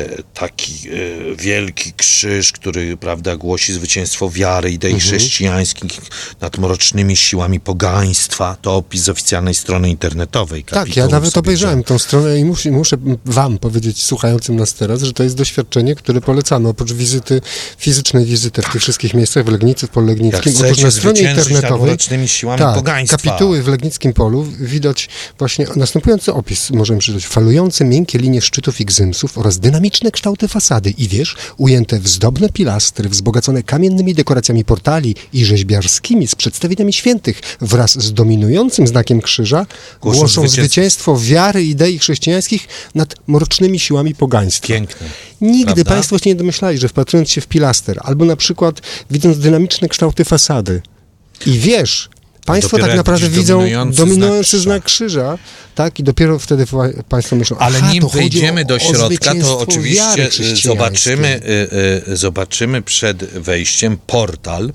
taki e, wielki krzyż, który, prawda, głosi zwycięstwo wiary, idei mhm. chrześcijańskich nad mrocznymi siłami pogaństwa. To opis z oficjalnej strony internetowej. Tak, ja nawet obejrzałem tą stronę i muszę, muszę wam powiedzieć, słuchającym nas teraz, że to jest doświadczenie, które polecamy. Oprócz wizyty, fizycznej wizyty w tych wszystkich miejscach, w Legnicy, w Polu Legnickim, oprócz na stronie internetowej, nad mrocznymi siłami tak, pogaństwa. kapituły w Legnickim Polu, widać właśnie następujący opis, możemy przeczytać. Falujące miękkie linie szczytów i gzymsów oraz dynamiczne kształty fasady i wież, ujęte w zdobne pilastry, wzbogacone kamiennymi dekoracjami portali i rzeźbiarskimi z przedstawieniami świętych wraz z dominującym znakiem krzyża, głoszą, głoszą zwycięstwo. zwycięstwo wiary i idei chrześcijańskich nad mrocznymi siłami pogaństwa. Piękne. Nigdy prawda? Państwo się nie domyślali, że wpatrując się w pilaster, albo na przykład widząc dynamiczne kształty fasady i wież, Państwo dopiero tak naprawdę widzą dominujący, dominujący znak, znak krzyża, tak, i dopiero wtedy Państwo myślą, ale aha, nim to chodzi wejdziemy o, do o środka, to wiary oczywiście zobaczymy, y, y, zobaczymy przed wejściem portal,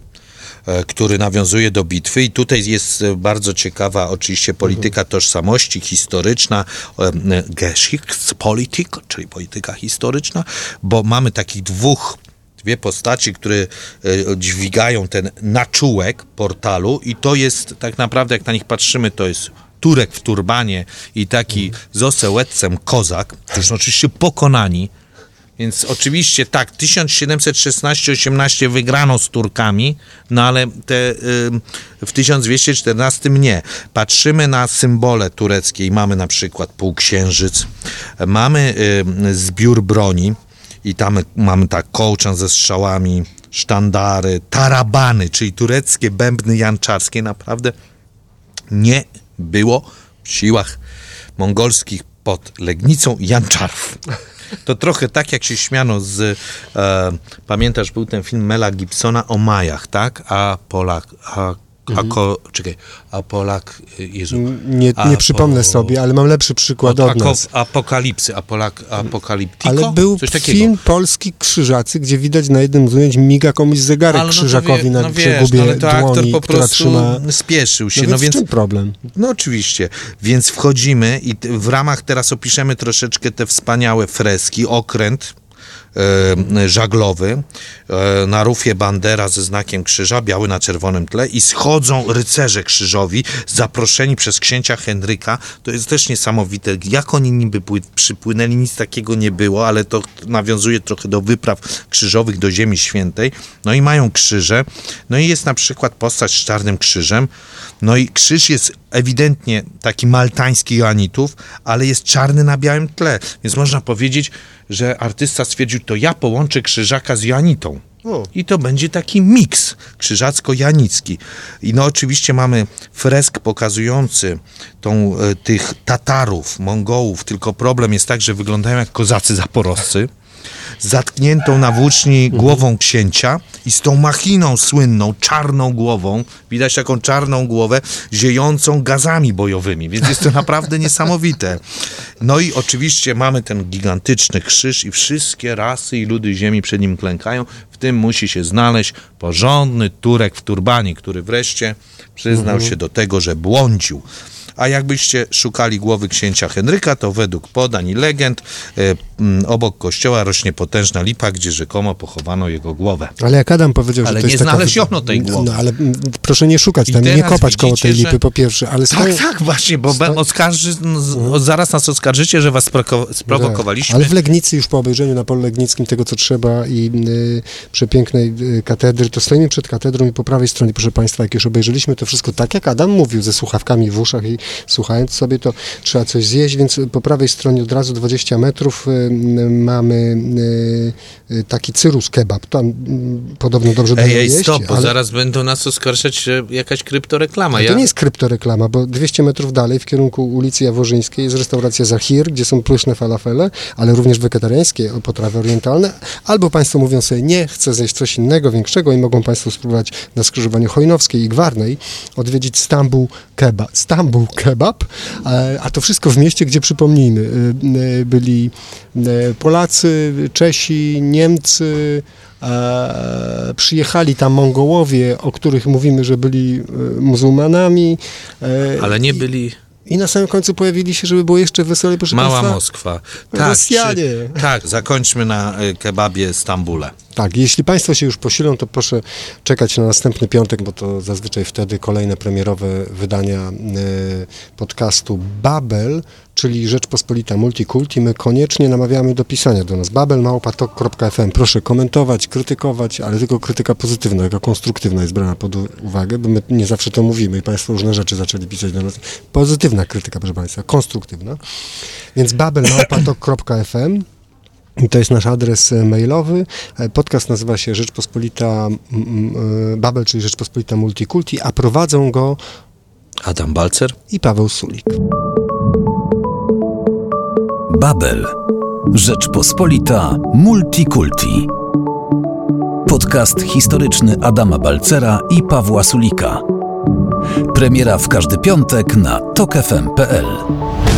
który nawiązuje do bitwy i tutaj jest bardzo ciekawa oczywiście polityka mhm. tożsamości historyczna, Geschichtspolitik, czyli polityka historyczna, bo mamy takich dwóch dwie postaci, które dźwigają ten naczółek portalu i to jest tak naprawdę, jak na nich patrzymy, to jest Turek w turbanie i taki z osełetcem kozak, którzy są oczywiście pokonani. Więc oczywiście tak, tysiąc siedemset szesnaście osiemnaście wygrano z Turkami, no ale te, y, w tysiąc dwieście czternastym nie. Patrzymy na symbole tureckie i mamy na przykład półksiężyc, mamy y, zbiór broni i tam mamy tak kołczan ze strzałami, sztandary, tarabany, czyli tureckie bębny janczarskie. Naprawdę nie było w siłach mongolskich pod Legnicą jancczarów. To trochę tak, jak się śmiano z, e, pamiętasz, był ten film Mela Gibsona o Majach, tak? A Polak, a, mhm. a ko, czekaj, a Polak, Jezu. Nie, a nie przypomnę po, sobie, ale mam lepszy przykład od, od nas. Apokalipsy, a Polak, apokaliptiko? Ale był Coś film polski Krzyżacy, gdzie widać na jednym z ujęć miga komuś zegarek ale no Krzyżakowi wie, na no przegubie no ale to dłoni, aktor po która prostu trzyma... spieszył się. No, no więc, więc w czym problem? No oczywiście. Więc wchodzimy i t- w ramach teraz opiszemy troszeczkę te wspaniałe freski, okręt e, żaglowy, e, na rufie bandera ze znakiem krzyża, biały na czerwonym tle i schodzą rycerze krzyżowi, zaproszeni przez księcia Henryka. To jest też niesamowite, jak oni niby pły- przypłynęli, nic takiego nie było, ale to nawiązuje trochę do wypraw krzyżowych do Ziemi Świętej. No i mają krzyże, no i jest na przykład postać z czarnym krzyżem, no i krzyż jest ewidentnie taki maltański Joanitów, ale jest czarny na białym tle, więc można powiedzieć, że artysta stwierdził, to ja połączę krzyżaka z Joanitą. O. I to będzie taki miks krzyżacko-janicki. I no oczywiście mamy fresk pokazujący tą, e, tych Tatarów, Mongołów, tylko problem jest tak, że wyglądają jak kozacy zaporowscy, z zatkniętą na włóczni głową księcia i z tą machiną słynną, czarną głową, widać taką czarną głowę, ziejącą gazami bojowymi, więc jest to naprawdę niesamowite. No i oczywiście mamy ten gigantyczny krzyż i wszystkie rasy i ludy ziemi przed nim klękają, w tym musi się znaleźć porządny Turek w turbanie, który wreszcie przyznał się do tego, że błądził. A jakbyście szukali głowy księcia Henryka, to według podań i legend e, m, obok kościoła rośnie potężna lipa, gdzie rzekomo pochowano jego głowę. Ale jak Adam powiedział, ale że to nie jest taka... znaleziono tej głowy. No ale m, proszę nie szukać tam, nie kopać koło tej lipy, że... po pierwsze. Ale tak, stoją... tak, właśnie, bo Sto... oskarży, no, zaraz nas oskarżycie, że was sproko- sprowokowaliśmy. Tak, ale w Legnicy już po obejrzeniu na polu legnickim tego, co trzeba i y, przepięknej y, katedry, to stoimy przed katedrą i po prawej stronie, proszę Państwa, jak już obejrzeliśmy to wszystko tak, jak Adam mówił, ze słuchawkami w uszach i słuchając sobie, to trzeba coś zjeść, więc po prawej stronie od razu dwadzieścia metrów y, y, mamy y, y, taki cyrus kebab. Tam y, podobno dobrze dają Ej, ej, jeść. stop, bo ale... zaraz będą nas oskarżać, że jakaś kryptoreklama. Ja... Ja... To nie jest kryptoreklama, bo dwieście metrów dalej w kierunku ulicy Jaworzyńskiej jest restauracja Zahir, gdzie są pyszne falafele, ale również wegetariańskie potrawy orientalne. Albo Państwo mówią sobie, nie, chcę zjeść coś innego, większego i mogą Państwo spróbować na skrzyżowaniu Chojnowskiej i Gwarnej odwiedzić Stambuł Kebab. Stambuł Kebab, a to wszystko w mieście, gdzie przypomnijmy, byli Polacy, Czesi, Niemcy, E, przyjechali tam Mongołowie, o których mówimy, że byli e, muzułmanami. E, Ale nie byli... I na samym końcu pojawili się, żeby było jeszcze weselej, proszę Mała Państwa. Moskwa. Tak, Rosjanie. Czy, tak, zakończmy na y, kebabie Stambule. Tak, jeśli Państwo się już posilą, to proszę czekać na następny piątek, bo to zazwyczaj wtedy kolejne premierowe wydania y, podcastu Babel, czyli Rzeczpospolita Multikulti. My koniecznie namawiamy do pisania do nas. babel małpa tok kropka f m. Proszę komentować, krytykować, ale tylko krytyka pozytywna, jaka konstruktywna jest brana pod uwagę, bo my nie zawsze to mówimy i Państwo różne rzeczy zaczęli pisać do nas. Pozytywna krytyka, proszę Państwa, konstruktywna. Więc babel małpa tok kropka f m. To jest nasz adres mailowy. Podcast nazywa się Rzeczpospolita Babel, czyli Rzeczpospolita Multikulti, a prowadzą go Adam Balcer i Paweł Sulik. Babel. Rzeczpospolita Multikulti. Podcast historyczny Adama Balcera i Pawła Sulika. Premiera w każdy piątek na tok f m kropka p l.